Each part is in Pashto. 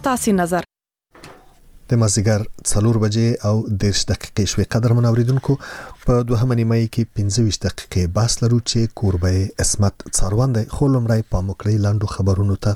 تاسو نظر د مازیګر 4 بجې او 10 دقیقې شوي قدر منوریدونکو په دوهمه نیمه کې 15 دقیقې باس لرو چې کوربه اسمت څاروان دی خو لمړی په مکړی لاندو خبرونو ته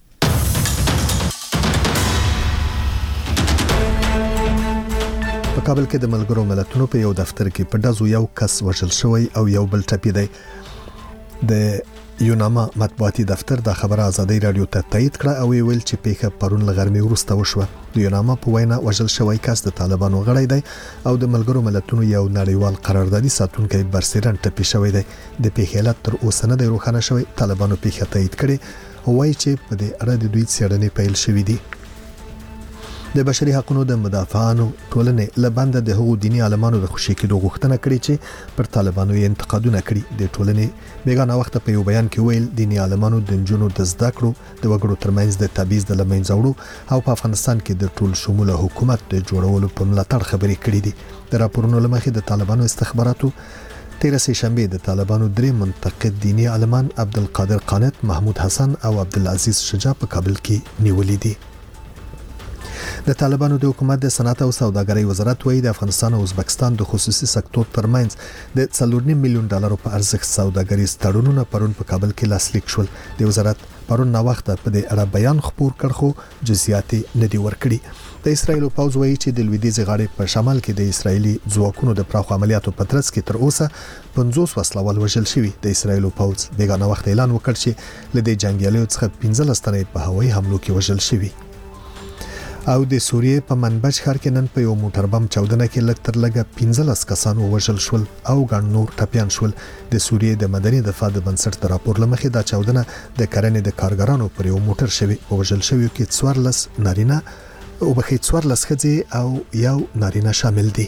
په کابل کې د ملګرو ملتونو په یو دفتر کې په دازو یو کس وژل شوی او یو بل ټپي دی د یوناما مطبوعاتي دفتر د خبره ازادي رادیو ته تایید کړه او ویل چې پیښه پرون لغرمې وروسته وشوه د یوناما په وینا وژل شوی کس د طالبانو غړی دی او د ملګرو ملتونو یو نړیوال قراردادي ساتونکی برسیرن ټپي شوی دی د پیښې علت تر اوسه نه دی روښانه شوی طالبانو پیښه تایید کړي او وایي چې په دې اړه د دوی څېړنې پیل شوې دي د بشري حقوقو د مدافعانو ټولنې لبنده د هغو دینی عالمانو د خوشي کېدو غوښتنه کړې چې پر طالبانو یې انتقادونه کړي د ټولنې بیگانه وخت په یو بیان کې ویل دینی عالمانو د جنونو د زده کړو د وګړو ترمنځ د تبعیض د لمنځه وړو او په افغانستان کې د ټول شموله حکومت د جوړولو په ملاتړ خبرې کړې دي د راپورونو لمخې د طالبانو استخباراتو 13 شنبه د طالبانو درې منتقد دینی عالمان عبدالقادر قانت محمود حسن او عبدالعزيز شجاع په کابل کې نیولې دي د طالبانو د حکومت د صنعت او سوداګرۍ وزارت وایي د افغانستان او ازبکستان د خصوصي سکتور ترمنځ د 4.5 میلیون ډالر په ارزښت سوداګریز تړونونه پرون په کابل کې لاسلیک شول د وزارت پرون نو وخت په دې اړه بیان خبر کړ خو جزئیات نه دی ورکړي د اسرایل پوز وایي چې د لویدیځ غاړې په شمال کې د اسرایلی ځواکونو د پراخو عملیاتو په ترڅ کې تر اوسه 50 وسلوال وژل شوي د اسرایل پوز بیگانه وخت اعلان وکړ چې لدې جنگیالیو څخه 15 تنه په هوایي حملو کې وژل شوي او د سوریې په منبج ښار کې نن په یو موټر بم چاودنه کې لږ تر لږه 15 کسان وژل شول او ګڼ نور ټپيان شول د سوریې د مدني دفاع د بنسټ د راپور لمخې دا چاودنه د کرنې د کارګرانو پر یو موټر شوی وژل شوی کې 14 نارینه او بخې 14 ښځې او یو نارینه شامل دي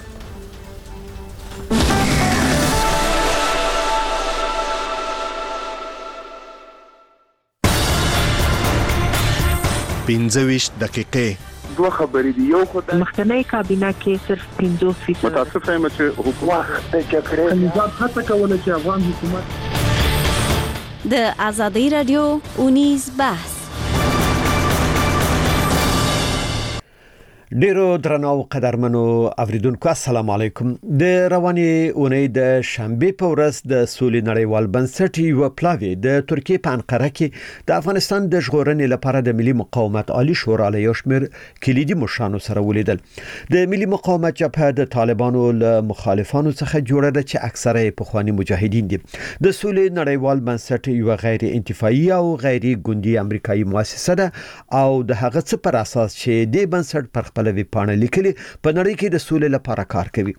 پنځويش دقیقې دوه خبرې دي یو خدای مخکنی کابینه کې صرف 50% متاسف یم چې حکومت د جګړې نظام هڅه کوله چې افغان حکومت د ازادي رادیو اونیز بحث ډیرو درنو قدرمنو اوریدونکو السلام علیکم د رواني اونۍ د شنبه په ورځ د سولې نړیوال بنسټ یو پلاوی د ترکیه په انقره کې د افغانستان د ژغورنې لپاره د ملي مقاومت عالی شورا له یو شمېر کلیدي مشرانو سره ولیدل د ملي مقاومت جبهه د طالبانو له مخالفانو څخه جوړه ده چې اکثره یې پخوانی مجاهدین دي د سولې نړیوال بنسټ یو غیر انتفاعي او غیر ګوندي امریکایي مؤسسه ده او د هغه څه پر اساس چې د بنسټ پر پلوي پاڼه لیکلي په نړۍ کې د سولې لپاره کار کوي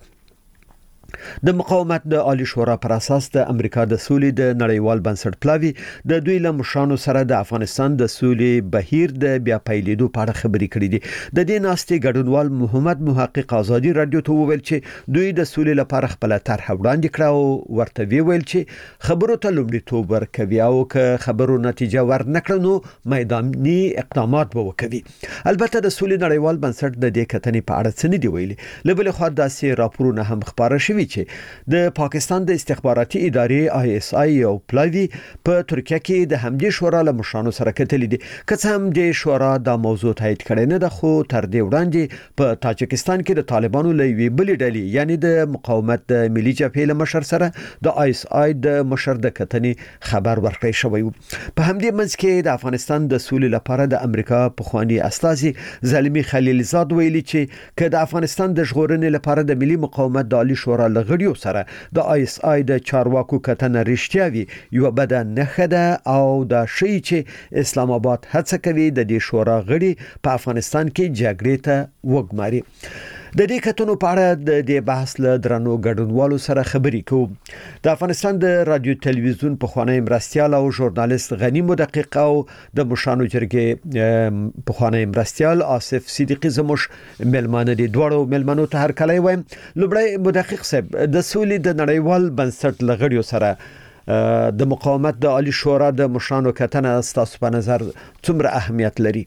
د مقاومت د عالی شورا پر اساس د امریکا د سولې د نړیوال بنسټ پلاوی د دوی له مشرانو سره د افغانستان د سولې بهیر د بیا پیلېدو په اړه خبرې کړې دي د دې ناستې ګډونوال محمد محقق ازادي رادیو ته وویل چې دوی د سولې لپاره خپل طرح وړاندې کړه او ورته ویل چې خبرو ته لومړیتوب ورکوي او که خبرو نتیجه ورنکړي نو میداني اقدامات به وکړي البته د سولې نړیوال بنسټ د دې کتنې په اړه څه نه دی ویلي لبل خو داسې راپورونه هم خبره شوي چې د پاکستان د استخباراتي ادارې ISI او پلاوی په ترکیه کې د همدې شورا له مشرانو سره کتلې دي که څه هم د شورا د موضوع تایید کړي نه ده خو تر دې وړاندې په تاجکستان کې د طالبانو له وی بلې ډلې یعنی د مقاومت د ملي جبهې له مشر سره د ISI د مشر د کتنې خبر ورکړی شوی په همدې منځ کې د افغانستان د سولې لپاره د امریکا پخوانی استازي زلمی خلیلزاد ویلي چې که د افغانستان د ژغورنې لپاره د ملي مقاومت د عالی شورا لغړیو سره د ISI د چارواکو کتنه رښتیا وي یو بد نه خده او دا شی چې اسلام آباد هڅه کوي د دې شورا غړي په افغانستان کې جګړې ته وګماري د دې کتنو په اړه د دې بحث له درنو ګډونوالو سره خبرې کوو د افغانستان د رادیو تلویزیون په خوانی مرستيال او ژورنالیست غنی مدقق او د مشانو جرګې په خوانی مرستيال آصف صدیقی زموش ملمانه دي دوړو ملمنو ته هر کله وایم لومړی مدقق صاحب د سولې د نړیوال بنسټ لغړیو سره د مقاومت د عالی شورا د مشانو کتنه تاسو په نظر څومره اهمیت لري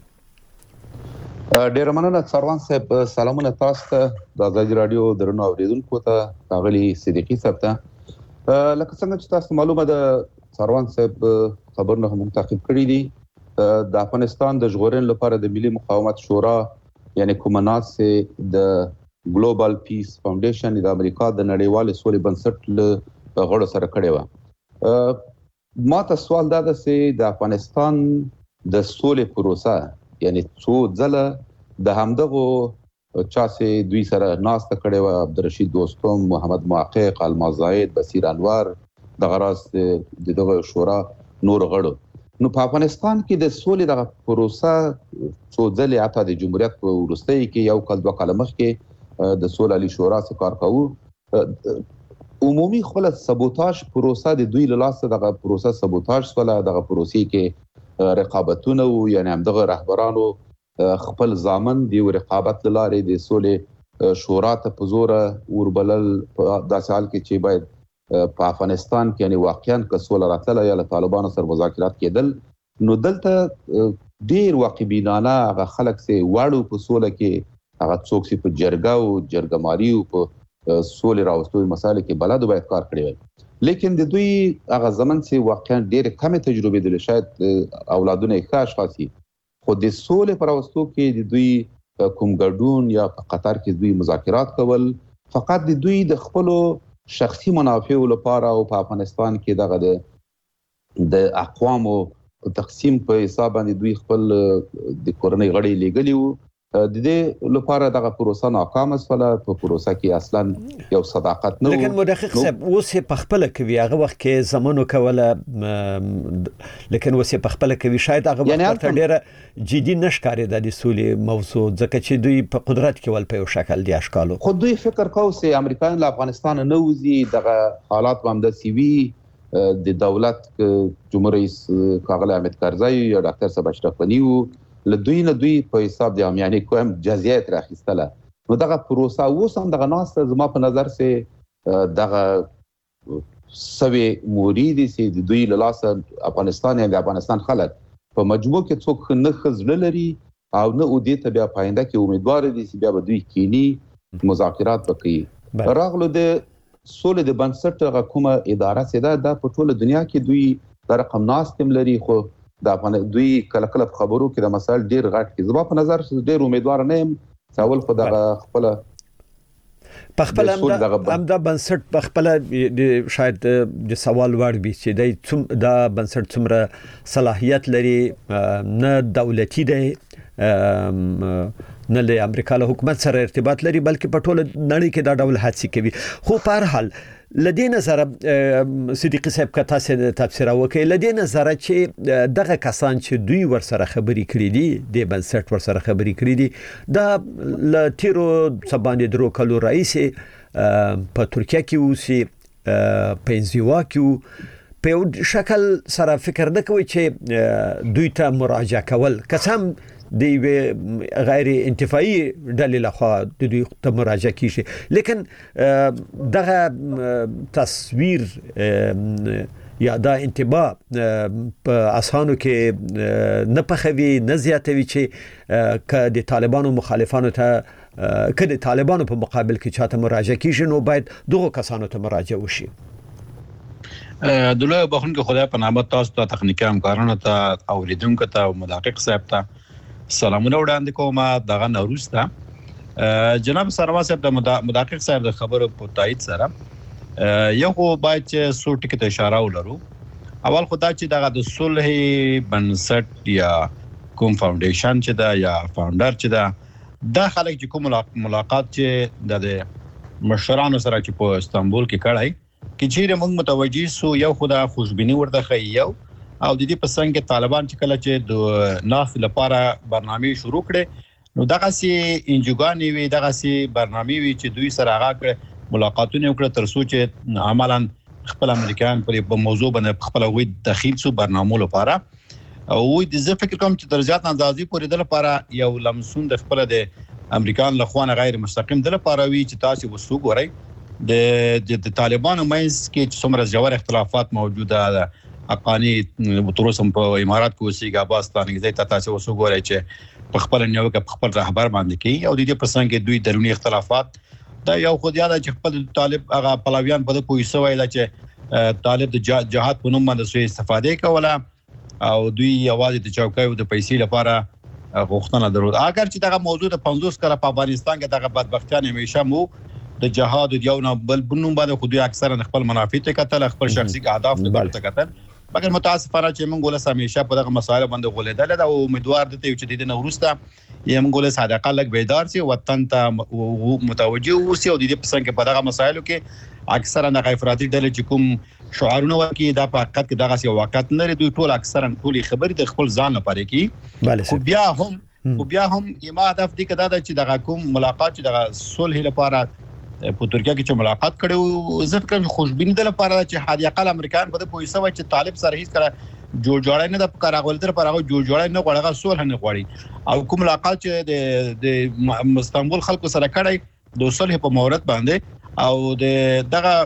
ډیر مننه څاروان صاحب سلامونه تاسو ته د ازادي رادیو درنو اوریدونکو ته غالي صدیقی صاحب ته لکه څنګه چې تاسو معلومه ده څاروان صاحب خبرونه هم تعقیب کړی دي د افغانستان د ژغورنې لپاره د ملي مقاومت شورا یعنی کومناسه د ګلوبال پیس فاونډیشن د امریکا د نړیوال سولې بنسټ له غړو سره کړی و. ما ته سوال دا ده چې د افغانستان د سولې پروسه یعنی څو ځله د همدغو چا سي دوی سره ناسته کړي و عبدالرشید دوستم محمد محقق الماس زاید بصیر انور د غراس دغه شورا نور غړو. نو په افغانستان کې د سولې د پروسه څو ځله اته د جمهوریت په ورستۍ کې یو کال دوه کال مخکې د سولې علی شورا سره کار کوو. عمومي خپل سبوتاژ پروسه د دوی له لاسه دغه پروسه سبوتاژ ولا دغه پروسې کې رقابتونه یعنی همدغه رهبرانو خپل ځامن دی رقابت لاري د سولې شورا ته په زور وربلل د سال کې چې باید په افغانستان کې یعنی واقعا کسول راتله یا طالبانو سره مذاکرات کېدل. نو دلته ډیر واقعبینانه هغه خلک سي واړو په سوله کې هغه څوک سي په جرګه او جرګماري او په سولې راوستلو مسایل کې بلد باید کار کړی وي. لیکن د دوی هغه زمن سي واقعا ډیر کم تجربه دي شاید اولادونه ښه اشخاصي خو د سولې پر اوستو کې د دوی کوم ګډون یا په قطر کې دوی مذاکرات کول فقط د دوی د خپل شخصي منافع لپاره او په افغانستان کې دغه د اقوامو تقسیم په حساب باندې دوی خپل د کورنۍ غړي لګلی وو. د دې لپاره دغه پروسه ناکامه شوه. په پروسه کې اصلا یو صداقت نه و. لیکن مدقق صاحب اوس په خپل کوي هغه وخت کې زمونو کوله لیکن اوس په خپل کوي شاید هغه وخت ته ډیره جدي نشکاري د سولې موضوع ځکه چې دوی په قدرت کې ول په یو شکل دی اشکالو خو دوی فکر کوي چې امریکایان له افغانستان نه وځي. دغه حالات هم د سی وی د دولت جمهور رئیس کاغله احمد کرزی یا ډاکټر صاحب اشرف غنی لدوی په حساب د یعنی کوم جزئیات راخستله. نو دغه پروسه اوس هم دغه ناسته زما په نظر سه دغه سوي موريدي سي د دوی له لاسه افغانستان یا د افغانستان خلک په مجموع کې څوک نه خزل لري او نه اودي ته بیا پاینده کې امیدوار دي چې بیا به دوی کینی مذاکرات وکړي. راغلو د سولې د بنسټ حکومت اداره سي دا په ټوله دنیا کې دوی د رقم ناستم لري خو د دوی کله کله خبرو کې د مسائل ډیر غټ کې زما په نظر ډیر امیدوار نه يم څاول خو د خپل همدا بنسټ په خپل شاید د سوال وړ وي چې دا بنسټ څومره صلاحیت لري نه دولتي دی نه له امریکا له حکومت سره ارتباط لري بلکې په ټوله نړۍ کې دا ډول حادثې کوي. خو په هر حال لدې نظر صدیقی صاحب کا تاسو تفسیر وکړئ لدې نظر چې دغه کسان چې دوی ورسره خبرې کړې دي د بنسټ ورسره خبرې کړې دي دا ل تیرو سباندې درو کلو رئیس په ترکیه کې اوسي په انزوا کې په شکل سره فکر نه کوي چې دوی ته مراجعه کول قسم دی غیر انتفاعي ډلې لخوا د دوی ته مراجعه کیږي. لیکن دغه تصویر یا دا انتباه په اسانو کې نه پخوي نه زیاتوي چې که د طالبانو مخالفانو ته که د طالبانو په مقابل کې چاته مراجعه کیږي نو باید دغه کسانو ته مراجعه وشي. دلته بخون کې خدای په نامه تاسو ته تخنیکی همکارانو ته اوریدونکو ته او مدقق صاحب ته سلامونه وړاندې کوم. دغه نوروز ته جناب سرما صاحب د مدقق صاحب د خبرو په تایید سره یو باید چې سو ټکی ته اشاره ولرو. اول خدای چې دغه د صلح بنسټ یا کوم فاونډیشن چې دا یا فاونډر چې دا د خلک چې کوم ملاقات چې د مشرانو سره چې په استانبول کې کړای کې چې موږ متوجي سو یو خدای خوشبینی ورته خیو او د دې په څنګه طالبان چې کله چې د ناس لپاره برنامه شروع کړي نو دغه سي انجوګانی وي دغه سي برنامه وي چې دوی سره هغه کړ ملاقاتونه وکړه تر څو چې عملاً خپل امریکایان په موضوع باندې خپل وی داخل سو برنامه لپاره او د زه فکر کوم چې درجات اندازې پورې د لپاره یو لمسون د خپل د امریکایان لخوا غیر مستقیم د لپاره وی چې تاسو وسو ګورئ د طالبانو مینس کې څومره ژور اختلافات موجوده ده. افغاني وتروسم په امارات کې اوسېږي عباس تانګزی تاسو وسو ګورئ چې په خپل نیو کې خپل رهبر باندې کې او د دې په څنګه دوی درونی اختلافات دا یو خو یاد چې خپل طالب هغه پلاویان په پویسه وایي چې طالب د جهاد په نوم باندې استفاده کوله او دوی یوازې د چوکۍ او د پیسې لپاره غوښتنه درلود. اگر چې دغه موضوع د 50 کاله په افغانستان کې دغه بدبختیان همیشه مو د جهاد او یو نه بل بنوم باندې خو دوی اکثرا خپل منافع ته کتل، خپل شخصي اهداف ته کتل، مګر متاسفانه چې موږ له همیشه په دغه مسایل باندې غولېدل او امیدوار دي چې د نورسته یم موږ له صادقه لګ بیدار سي وطن ته متوجه اوسي او د دې پسند کې په دغه مسایلو کې اکثرا د افراطي ډلې چې کوم شعارونه ورکي دا په حقیقت کې دغه سی واقعیت نه لري. دوی ټول اکثرا ټولي خبرې د خپل ځان لپاره کوي. خو بیا هم یما هدف دي کدا چې دغه کوم ملاقات چې دغه صلح لپاره په ترکیه کې چې ملاقات کړو زه فکر کوم خوشبینی د لپاره چې حد اقل امریکایان په دې پوښتنه چې طالب سره هیڅ کړه جوړجوړای نه د کارغول تر پر هغه جوړجوړای نه غوړغه صلح نه غوړي او کوم ملاقات چې د استانبول خلکو سره کړی د صلح په مورد باندې او دغه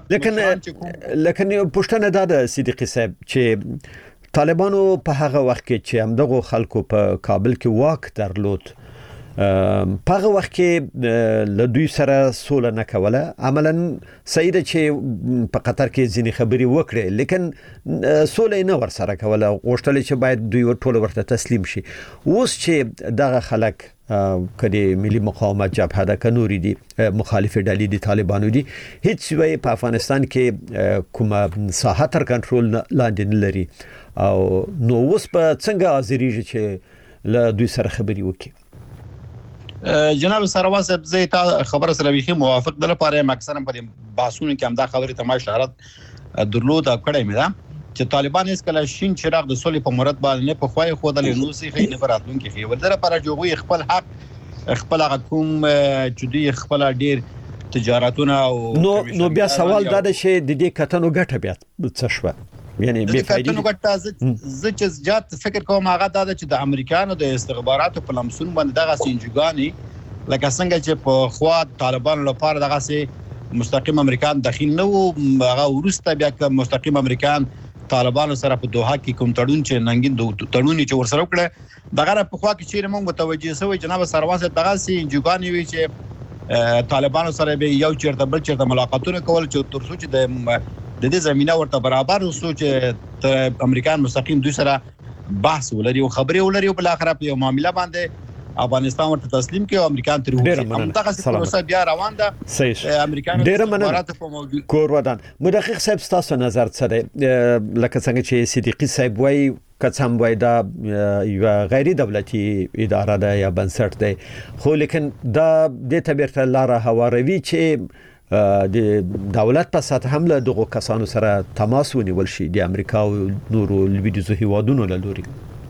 لکن پښتنه د صدیقي صاحب چې طالبانو په هغه وخت کې چې همدغه خلکو په کابل کې واک درلود په هغه وخت کې له دوی سره سوله نه کوله. عملاً سید چې په قطر کې ځینې خبرې وکړي لیکن سوله نه ور سره کوله، غوښتل چې باید دوی ټول ورته تسلیم شي. اوس چې دغه خلک کدي ملي مقاومت جبهه د کنوري دي مخالف ډلې دي طالبانو دي هیڅ وی په افغانستان کې کومه ساحه تر کنټرول لاندې نه لري او نو اوس په څنګه حاضرېږي چې له دوی سره خبرې وکړي. جناب سروا صاحب زه تا خبره سره ویخي موافق د لپاره اکثرا په باسونو کې هم دا خبره ته ما اشاره درلود او کړې مې دا چې طالبان هیڅ کله شین چراغ د صلح په مراد باندې نه په خوای خو د لنوسي خې نه براتون کې خې ولر لپاره جوړوي خپل حق خپل حکوم چې دوی خپل ډیر تجارتونه او نو بیا سوال دا ده چې د دې کتنو ګټه بیا څه شو یعنی به فائدې نو ګټه زه چې زیات فکر کوم هغه دا چې د امریکانو د استخباراتو په لمسون باندې دغه سنجګانی لکه څنګه چې په خوا طالبانو لپاره دغه سي مستقیم امریکان داخل نه وو هغه ورسته بیا کوم مستقیم امریکان طالبانو سره په دوحه کې کوم تړون چې ننګین تړون چې ورسره وکړه دغه په خوا کې چې موږ متوجي سوی جناب سرواسه دغه سي سنجګانی وی چې طالبانو سره به یو چیرته بل چیرته ملاقاتونه کول چې تر څو چې د دې زمينه ورته برابر وسو چې امریکایان مستقیم دوی سره بحث ولري او خبري ولري او بل اخر په معاملې باندې افغانستان ورته تسلیم کړي او امریکان تر اوسه هم دغه څه بیا روان ده. امریکایان استخبارات په موجود کور ودان مدقق صاحب تاسو نظر څه دی لکه څنګه چې صدیقي صاحب وای کڅم وای دا یو غیر دولتي اداره ده یا بنسټ ده خو لیکن دا د تبرته لار هواروي چې د دولت په سطح هم له دغه کسانو سره تماس ونیول شي د امریکا او نورو لویدیزو هیوادونو له لوري.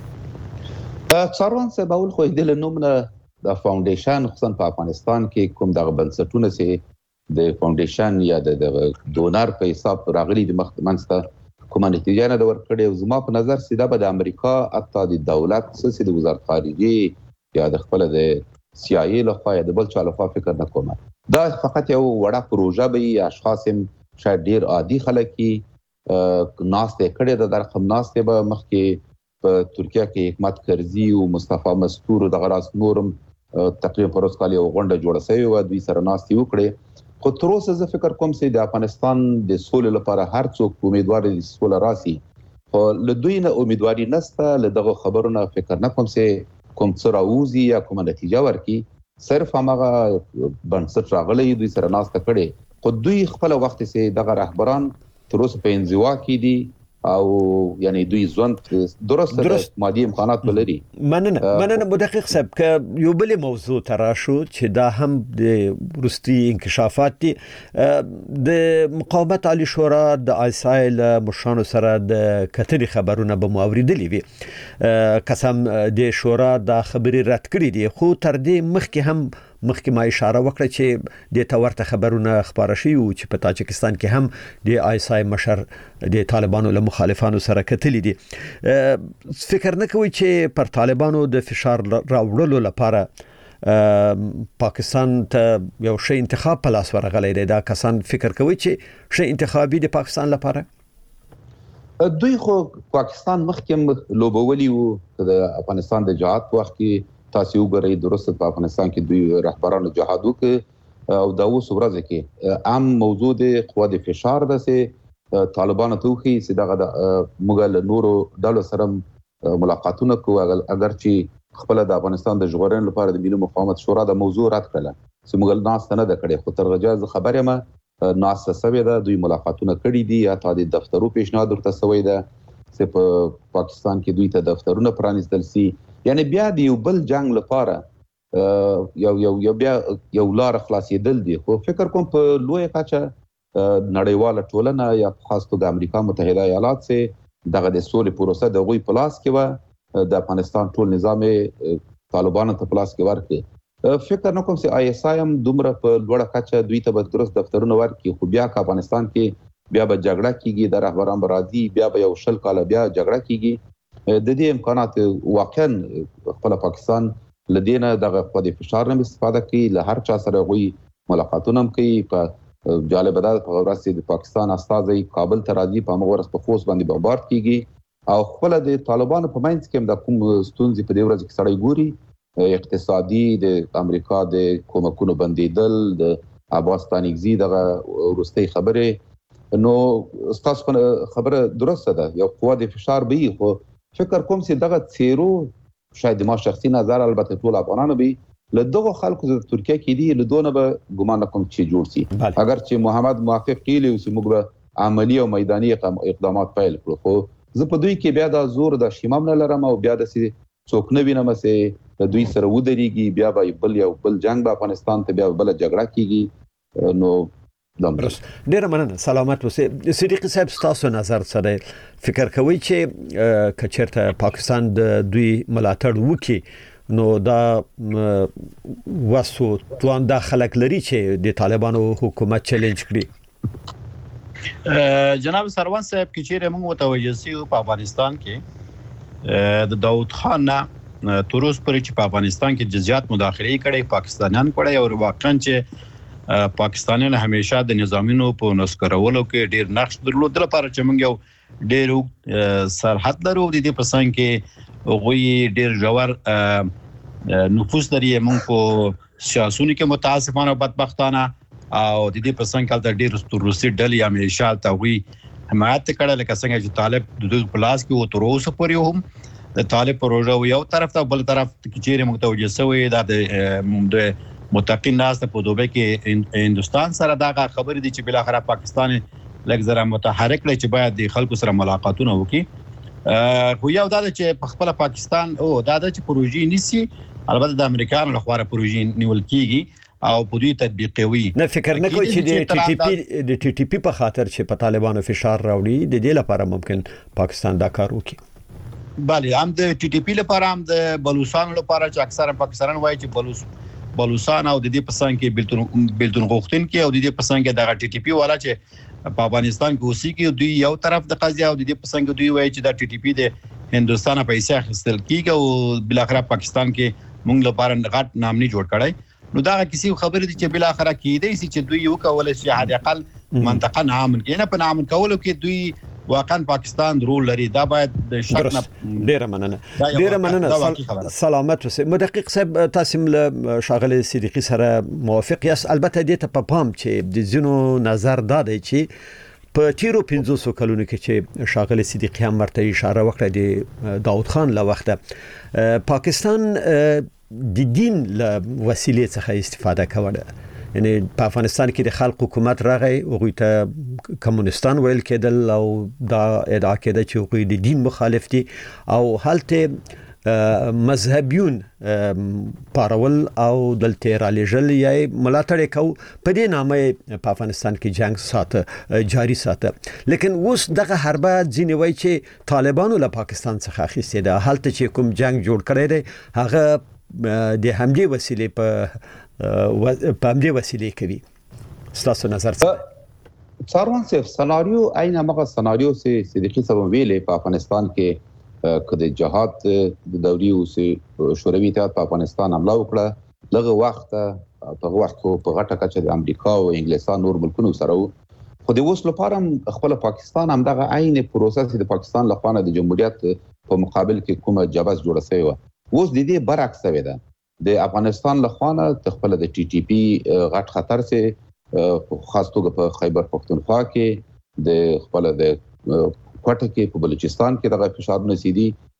څارون څه باول خو د نومونه د فاونډیشن خصوصا په افغانستان کې کوم دغه بنسټونه سي د فاونډیشن یا د ډونر په حساب راغلي د مخمنسته کومه نتیجه نه ورکړي او زما په نظر سیده به د امریکا حتی د دولت سره د وزارت خارجي یا د خپل د CIA لخوا یا د بل چا لخوا فکر نه کوم. دا فقط یو وړه پروژه به اشخاص هم شاید ډیر عادي خلک کی ناسته کړي د رقم ناسته به مخکې په ترکیه کې حکمت کرزي او مصطفی مستور د غراس نورم تقریبا پروسکالي او غونډه جوړه شوی و دوی سره ناسته وکړي خو تر اوسه زه فکر کوم چې د افغانستان د سولې لپاره هر څوک امیدوار دي سولې راسي خو له دوی نه امیدواري نشته له دغه خبرونه فکر نه کوم چې کوم څه راوځي یا کومه نتیجه ورکړي صرف هغه بنسټ راغلي دوی سره ناسته کړي خو دوی خپل وخت سي دغه رهبران تر اوسه په انزوا کې دي او یعنی دوی ژوند درست مادي امکانات ولري. مننه مدقق صاحب ک یو بل موضوع تراشو چې دا هم د روسي انکشافات دي د مقاومت عالی شورا د آیسایل مشانو سره د کتنې خبرونه به موریدلی وي قسم د شورا د خبري رد کړی دي خو تر دې مخکې هم ما اشاره وکړه چې د تورته خبرونه خبره شي او چې په تاجکستان کې هم د آیسای مشر د طالبانو له مخالفانو سره کتلی دي فکر نه کوي چې پر طالبانو د فشار راوړلو لپاره پاکستان ته یو شی انتخاب په لاس ورغلی دی دا کسان فکر کوي چې شی انتخابي د پاکستان لپاره دوی خو پاکستان مخکې لوبولي وو د افغانستان د جهاد وخت کې تاسو وګورئ درست په افغانستان کې دوی رهبرانو جهاد وکړ او دا اوس ورځ کې عام موضوع د قوا د فشار ده چې طالبانو ته خو چې دغه مغل نورو ډلو سره ملاقاتونه کوو اگر چې خپل د افغانستان د ژغورنې لپاره د ملي مقاومت شورا د موضوع رد کړل چې موږ ناس نه د کړي خو ترغجاز خبره ما ناس سوي ده دوی ملاقاتونه کړي دي یا د دفترو پیشنهاد ورته سوي ده چې په پاکستان کې دوی ته دفترونه پرانیستل سي یعنی بیا د یو بل جنگ لپاره یو بیا یو لار خلاصېدل دي خو فکر کوم په لوی کچه نړیواله ټولنه یا خاص توګه امریکا متحده ایالات سه دغه د سولې پروسه د غوي پلاس کې و د افغانستان ټول نظام طالبانو ته پلاس کې ورکړي فکر نه کوم چې آی اس آی هم دومره په لوړه کچه دوی ته به درست دفترونه ورکړي خو بیا که افغانستان کې بیا به جګړه کیږي د رهبران برادي بیا به یو شل کال بیا جګړه کیږي د دې امکانات واقعا خپل پاکستان لدينا دغه په دې فشار نه استفاده کوي له هر چا سره غوي ملاقاتونه کوي په جالب ده په ورځ د پاکستان استازي کابل ته راځي په موږ ورځ په خوست باندې بمبارد کیږي او خپل د طالبانو په منځ کې د کوم ستونزې په دې ورځ کې سړی ګوري اقتصادي د امریکا د کومکونو بندیدل د عباس تانیگزی دغه ورستي خبره نو تاسو خبره درسته ده یو قوه د فشار به خو فکر کوم چې دغه تیرو شاید ما شخصي نظر البته ټول افغانانو به له دغه خلکو د ترکیه کې دي له دونه به ګمان کوم چې جوړ شي اگر چې محمد موافق کیلی او چې موږ به عملی او میداني اقدامات پیل کړو خو زه په دوی کې بیا د زور د شیمام نه لرم او بیا د څوک نه وینم چې دوی سره ودرېږي بیا به بل جنگ په افغانستان ته بیا بل جګړه کیږي نو ډیر مننه سلامت اوسئ صدیقي صاحب تاسو نظر سره فکر کوي چې کچرته پاکستان د دوی ملاتړ وکړي نو دا واسو توان دا خلک لري چې د طالبانو حکومت چیلنج کړي جناب سروان صاحب کې چیرې موږ متوجه سیو په افغانستان کې د داوود خان نه تروس پر چې په افغانستان کې جزئیات مداخله کړي پاکستانیان کړي او واقعا چې پاکستانیان همیشه د نظامینو په نسکرولو کې ډیر نقش درلود لپاره چې موږ یو ډیر سرحد لرو د دې په څنګ کې غوي ډیر جوړ نفوذ لري موږ په سیاسيونو کې متاسفانه او بدبختانه او د دې په څنګ کې د ډیر روسي ډلې همیشه تاوي حمایت کړه لکه څنګه چې طالب د پلاس کې او تر اوسه پورې هم د طالب پروژه یو طرف ته بل طرف کې چیرې متوجه شوی د متقین ناس په دوبه کې هندستان سره دا خبرې دي چې بل اخر پاکستان لږ زره متحرک لري چې باید د خلکو سره ملاقاتونه وکړي خو یو دا چې په خپل پاکستان او دا چې پروژې نيسي البته د امریکایانو لخوا پروژې نیول کیږي او په دې تطبیق کوي نه فکر نه کوي چې د ټي ټي پی په خاطر چې په طالبانو فشار راوړي د دې لپاره ممکن پاکستان دا کار وکړي بله هم د ټي ټي پی لپاره هم د بلوچستان لپاره چې اکثره پاکستانیان وایي چې بلوچستان او د دې په څنګ کې بلتون غوښتن کې او د دې په څنګ کې د ټي ټي پی والا چې په افغانستان کې اوسې کې دوی یو طرف د قضیه او د دې په څنګ دوی وایي چې د ټي ټي پی د هندستان پیسې اخیستل کیږي او بل اخر پاکستان کې موږ لپاره غټ نامني جوړ کړای نو دا کسی خبره دي چې بل اخر کېدای شي چې دوی یو کول شي حد اقل منطقه نامن کې نه په نامن کولو کې دوی واقعا پاکستان رول لري دا باید د شک نه ډیر مننه سلامت اوسئ مدقق صاحب تاسو له شاغله صدیقي سره موافق یاست البته دې ته په پام چې د زینو نظر دادی چې په تیرو 500 کلونو کې چې شاغله صدیقي هم ورته اشاره وکړه د داوود خان له وخته پاکستان د دین له وسیلې څخه استفاده کوله یعنی په افغانستان کې د خلق حکومت راغی او ته کمونستان ویل کېدل او دا ادعا کېده چې هغوی د دین مخالف دي او هلته مذهبيون پارول او دلته را لېږل یا ملاتړ کو په دې نامه په افغانستان کې جنگ ساته جاری ساته لیکن اوس دغه حربه ځینې وایي چې طالبانو له پاکستان څخه اخیستې ده هلته چې کوم جنگ جوړ کړی دی هغه د همدې وسیلې په همدې وسیلې کوي ستاسو نظر څه څارون صاحب سناریو عین هغه سناریو سه صدیقي صاحب ویلې په افغانستان کې کله جهاد د دوري او شوروي اتحاد په افغانستان حمله وکړه لږ وخت په غټه کچه د امریکا او انګلستان نور ملکونو سره خو د اوس لپاره خپل پاکستان هم دغه عین پروسس د پاکستان لخوا د جمهوریت په مقابل کې کومه جبهه جوړه شوی و اوس د دې برعکس شوی ده د افغانستان لخوا نه خپل د ټي ټي پی غټ خطر سه خاص توګه په خیبر پختونخوا کې د خپل د کوټه کې په بلوچستان کې دغه فشارونه سيدي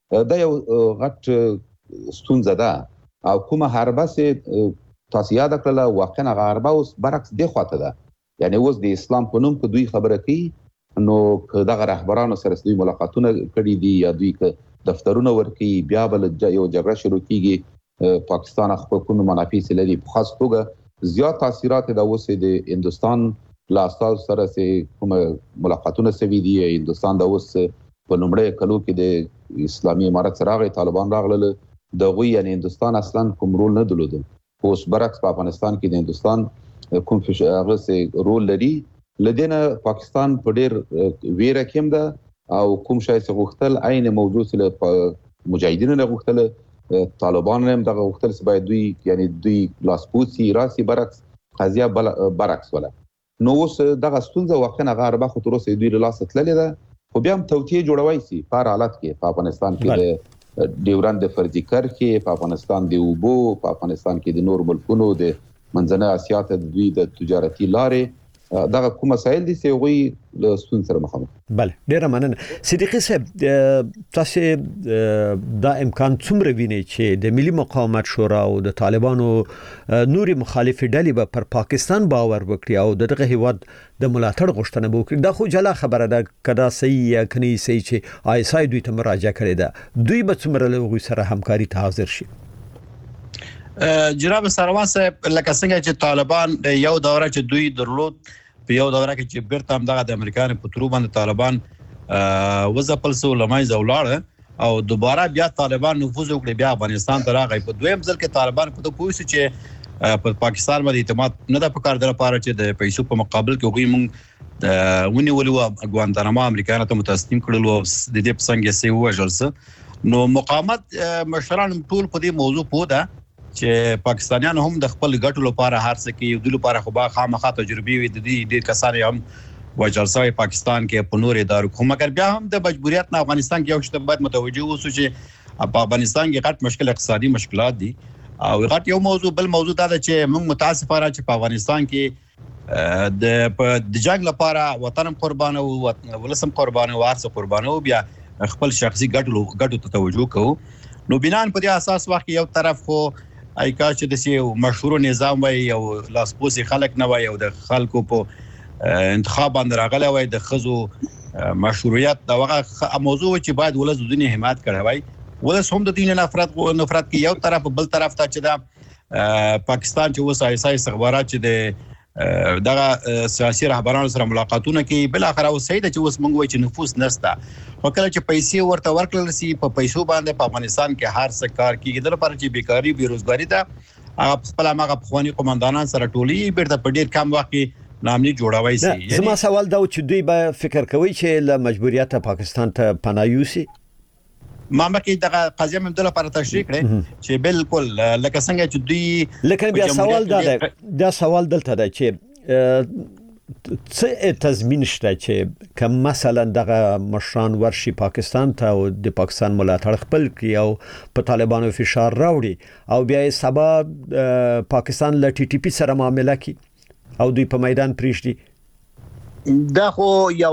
دا یو غټ ستونزه ده او کومه حربه سي تاسو یاد کړل واقعا غربه اوس برعکس دی خواته ده یعنی اوس د اسلام په نوم په دوی خبره کوي نو دغه رهبرانو سره دوی ملاقاتونه کړي دي یا دوی دفترونه ورکي بیا بل یو جګړه شروع کیږي پاکستان خپل کوم منافع لري په خاص توګه زیات تاثیرات د اوسه د هندستان لاستاو سره سي کوم ملاقاتونه سوي دي هندستان د اوس په نومړی کلو کې د اسلامي امارت سره غي طالبان راغله د غوي یعنی هندستان اصلا کوم رول نه درلود اوس برعکس په افغانستان کې د هندستان کوم هغه سي رول لري لدينا پاکستان په ډیر ویره کې ده او کوم شای څه غوښتل عین موضوع سره مجاهدین نه غوښتل طالبان هم دغه غوښتل چې باید دوی یعنی دوی لاسپوسی راسي برعکس قضیه برعکس ولا نو اوس دغه ستونزه واقعا غربه خو تر اوسه دوی له لاس تللې ده خو بیا هم توطیه جوړوي سي په حالت کې په افغانستان کې د ډیورند د فرضي کرښې په افغانستان د اوبو په افغانستان کې د نور ملکونو د منځنۍ اسیا ته دوی د تجارتي لارې دا کوم مسایل دي چې وی ستون سره مخامخ بله ډیره مننه صدیقي صاحب تاسو دا امکان څومره ویني چې د ملي مقاومت شورا او د طالبانو نوري مخالف ډلې به پر پاکستان باور وکړي او دغه هیواد د ملاتړ غوښتنه وکړي دا خو جلا خبره ده کدا صحیح یا کني صحیح چې آی اس آی دوی ته مراجعه کړې ده دوی به څومره له سره همکاري ته حاضر شي جناب سروان صاحب لکه څنګه چې طالبان یو دوره چې دوی درلود په یو دوره کې چې بیرته هم دغه د امریکایانو په ترو باندې طالبان وځپل سو لمای زولاړه او دوباره بیا طالبان نفوذ وکړي بیا افغانستان ته راغی په دویم ځل کې طالبان په پوه شي چې په پاکستان باندې اعتماد نه د پکار در لپاره چې د پیسو په مقابل کې غوي مونږ ونی ولو ګوانتانامو امریکایانو ته متسلیم کړل او د دې څنګه سي وژل نو مقاومت مشران ټول په دې موضوع پوه ده چې پاکستانیان هم د خپل ګټو لپاره هر څه کې د لپاره خو با خامخا تجربه وي د دې کسان هم وجلسوي پاکستان کې په نور ادارو خو مګر بیا هم د مجبوریت نه افغانستان کې یو شته باید متوجه اوسو چې په افغانستان کې غټ مشکل اقتصادي مشکلات دي او غټ یو موضوع بل موضوع دا چې موږ متاسفانه چې په افغانستان کې د جنگ لپاره وطن قربانو ولسم قربانو وارث قربانو بیا خپل شخصي ګټو ته توجه کوو نو بنان په دې اساس وخت یو طرف خو ایکا چې د سی مشهور نظام وي او لاسپوسي خلک نه وي او د خلکو په انتخاب باندې راغلی وي د خزو مشروعیت دا هغه موضوع چې باید ولز د دنیا حمایت کړی وي ولز هم د دین نفرت کې یو طرف بل طرف ته چې دا پاکستان چې وسایي سایي استخبارات چې د دغه سیاسي رهبرانو سره ملاقاتونه کوي بل اخر او سید چې وس مونږ وای چې نفوذ نسته خو کله چې پیسې ورته ورکړل سي په پیسو باندې په افغانستان کې هر څه کار کیږي د لپاره چې بیکاری بیروزګاری ده هغه خپل هغه پخوانی قومندانان سره ټولي بیرته په ډیر کم وخت کې نامني جوړوي سي زما سوال دا چې دوی به فکر کوي چې له مجبوریت پاکستان ته پناه یوسي ما مکه دغه قضیه مې د لپاره تشریح کړې چې بالکل لکه څنګه چې دوی لکه بیا سوال دا سوال دلته ده چې څه تضمین شته چې کوم مثلا دغه مشران ورشي پاکستان ته او د پاکستان ملاتړ خپل کړي او په طالبانو فشار راوړي او بیا سبا پاکستان له ټي ټي پی سره معامله کوي او دوی په میدان پریږدي دا خو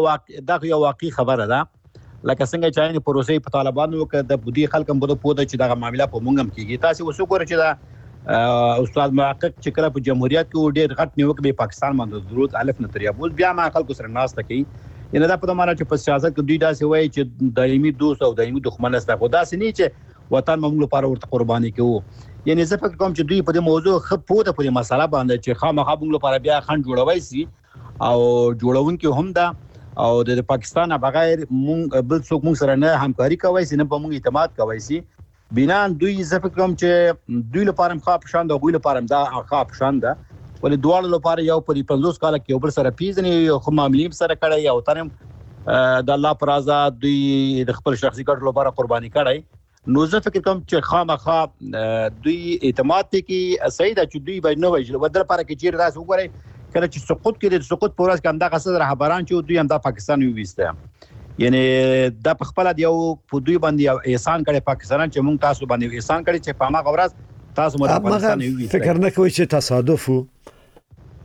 یو واقعي خبره ده لکه څنګه چې عین پروسې په طالبانو کې د بودی خلکم بده پوده چې دغه معاملې په مونږ هم کیږي تاسو وسوګور چې دا استاد محقق چې کله په جمهوریت کې ډېر غټ نیوک به پاکستان باندې ضرورت الف نظریه بول بیا ما خلکو سره ناس تکي ینه دا په معنا چې په سیاست کې دوی داسې وایي چې دایمي دوست او دایمي دښمن است خو داسې نه چې وطن موږ لپاره ورته قرباني کوو یعنی زه فکر کوم چې دوی په دې موضوع خپو د په مسله باندې چې خامخا موږ لپاره بیا خند جوړوي سي او جوړونکو هم دا او د پاکستان بغیر مونږ بل څوک مونږ سره نه همکاري کوي سي نه په مونږ اعتماد کوي سي بنان دوی زه فکر کوم چې دوی لپاره خاص شان د غوی لپاره دا خاص شان ده ولې دوه لپاره یو په 50 کال کې یو بل سره پیژني خو معاملې سره کړی او ترم د الله پر آزاد دوی د خپل شخصي ګټو لپاره قرباني کړی نو زه فکر کوم چې خامخا دوی اعتماد کې صحیح ده چې دوی به نو وجل ودر لپاره کې چیرې راس وګوري کله چې سقوط کړي د سقوط پورس کې همدا قصد رهبران چې دوی هم د پاکستان ویسته یعنی د خپل د یو په دوی باندې احسان کړي پاکستان چې مونږ تاسو باندې احسان کړي چې په ما غورز تاسو مو د پاکستان ویسته فکر نه کوي چې تصادف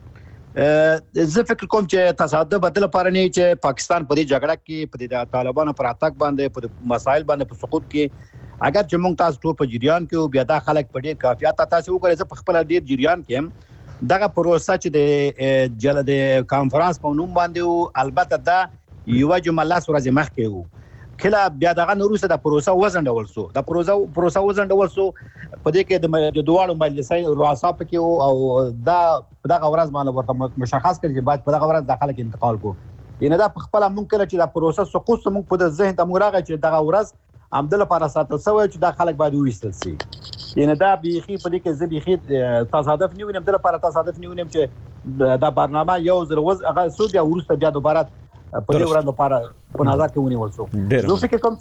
زه فکر کوم چې تصادف بدل لپاره نه چې پاکستان په دې جګړه کې په دې طالبانو پر اتاک باندې په مسایل باندې په سقوط کې اگر چې موږ تاسو ټول په جریان کې بیا دا خلک په ډېر کافیات تاسو وګورئ زه په خپل ډېر جریان کې دغه پروسه چې د جلد کانفرنس په نوم باندې البته دا یو جمله ورځې مخکې وو کله بیا دغه نوروسه د پروسه وزنډول سو د پروسه وزنډول سو په دې کې د دوه مجلسین رؤسا پکې او دغه ورځ باندې ورته مشخص کړي چې بعد په دغه ورځ داخله کې انتقال کو ینه دا خپل ممکن چې د پروسه سقوط موږ په ذهن ته مراغه چې دغه ورځ عمدل لپاره ساتل سوی چې د خلک باید وېستل شي ینه دا بيخي په دې کې زه بيخي تصادف نیونم د لپاره تصادف نیونم چې دا برنامه یو ځل هغه سو بیا ورسته بیا دوباره په دې ورځ لپاره په نظر کې ونیول شو نو فکر کوم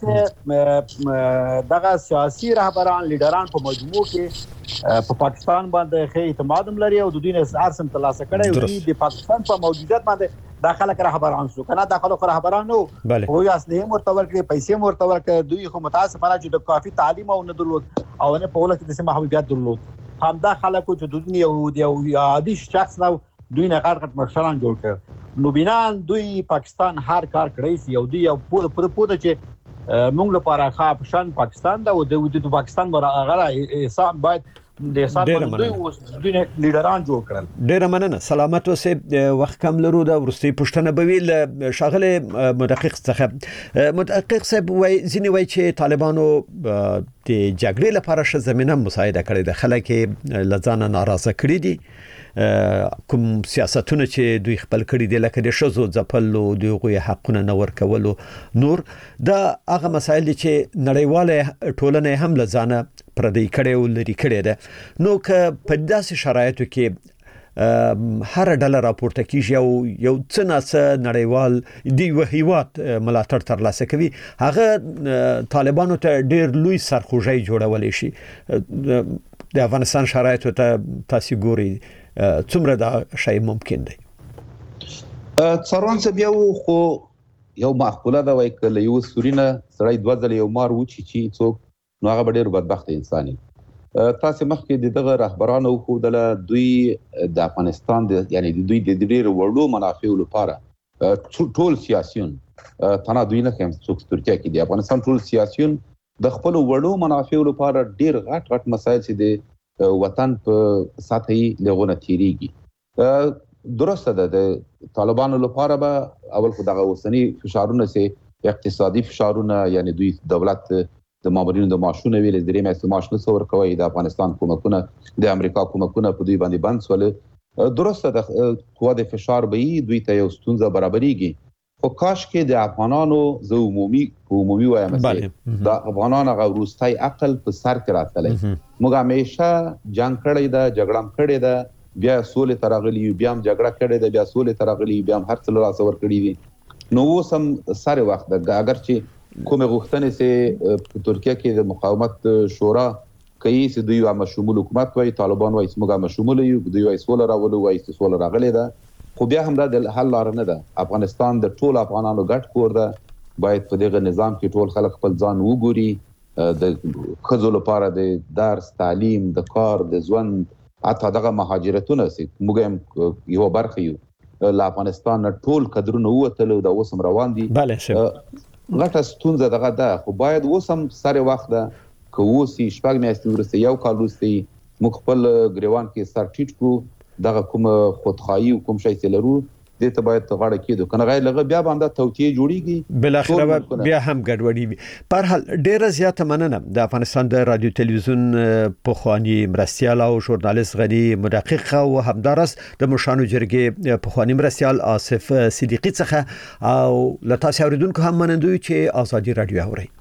چې دغه سیاسي رهبران لیډران په مجموع کې په پاکستان باندې خې اعتماد لري او د دوی نه ارسم ترلاسه کړي او د پاکستان په موجودیت باندې داخله کړه رهبران شو کنه داخله کړه رهبران نو خو یې اصلي مرتبه کړي پیسې مرتبه کړي دوی خو متاسفانه چې د کافي تعلیم او نه درلود او نه په ولکه د محبوبیت درلود هم دا خلکو چې د دوی یو عادي شخص نو دوی نه غړغړ مشران جوړ کړ نو بینان دوی پاکستان هر کار کړی سی او دوی په چې موږ لپاره خاص پاکستان دا او د پاکستان غره حساب باید د حساب دوی لیډران جوړ کړل ډیر مننه سلامت اوسه وخت کم لرو دا ورستي پښتنه بویل شاغله مدقق څخه مدقق صاحب وای ځینې وای چې طالبانو د جګړې لپاره ش زمينه مساعده کړې ده خلک لزانه ناراضه کړې دي کوم سیاستونه چې دوی خپل کړی دي لکه د شذو ځپلو د غوي حقونه نه ورکولو نور دا هغه مسایل چې نړیواله ټولنه هم لزانه پردي کړي او لري کړي ده نو که په داسې شرایطو کې هر ډله راپورته کیږي او یو څنګه نړیوال دی وهیوات ملاتړ ترلاسه کوي هغه طالبانو ته ډیر لوی سرخوږی جوړول شي د افغانستان شرایطو ته تاسو ګوري څومره دا شی ممکن دی څارون څه بیا خو یو معقوله دا وای کله یو سورینه سړی دوه ځله یو مار و چې څوک نو هغه ډیر بدبخت انساني تاسو مخکې دغه رهبرانو خو د دوی د افغانستان یعنی د دوی د ډیر وړو منافع لپاره ټول سیاسيون تنه دوی نه کوم څوک ترکیه کې د افغانستان ټول سیاسيون د خپل وړو منافع لپاره ډیر غټ مسایل چې د وطن په سطحي لغونه تیریږي درسته ده د طالبانو لپاره به اول خو دغه وسنی فشارونه سي اقتصادي فشارونه یعنی دوی دولت د مامورینو د معاشونه ویل درې میاشتې معاش نه څور کوي د افغانستان حکومتونه د امریکا حکومتونه په دوی باندې بند سول درسته ده قوا د فشار به دوی ته یو ستونزه برابرېږي خو کاش کې د افغانانو زه عمومي وایم چې د افغانانو غوړستای عقل په سر کې راتللی موږ همیشه جنگ کړی دا جګړه کړی دا بیا سولې ترغلی بیا هم جګړه کړی دا بیا سولې ترغلی بیا هم هر څه لا څور کړی دي نو وسم سره وخت دا اگر چې کومه غوښتنه سي په ترکیه کې د مقاومت شورا کوي چې دوی هم شمول حکومت وای طالبان وای موږ هم شمول یو دوی وای سولې راولو وای چې سولې راغلی دا خو بیا هم د حل لار نه ده افغانستان د ټول افغانانو ګډ کور ده باید په دغه نظام کې ټول خلک خپل ځان وګوري د خزو لپاره د درس تعلیم د کار د ژوند اته دغه مهاجرتونه سي موږ هم یو برخه یو ل افغانستان ټول قدرونه وته د اوسم روان دي غټه ستونزه دغه ده خو باید اوسم سره وخت ده کووسی شپږ میاشتې ورسته یو کال ورسته موږ خپل ګریوان کې سر ټیټ کو دغه کوم خودخواهی کوم شي سلرو د ته باید غاړه کېدو کنه غیر لغه بیا باندې توتیه جوړیږي بل اخره بیا هم ګډوډي په هر ډیره زیاته مننه د افغانستان د رادیو تلویزیون په خواني مرستيال او ژورنالیست غنی مدقق او همدارس د مشانو جرګې په خواني مرستيال آصف صدیقی څخه او لتا ساوریدونکو هم منندوی چې ازادي رادیو اوري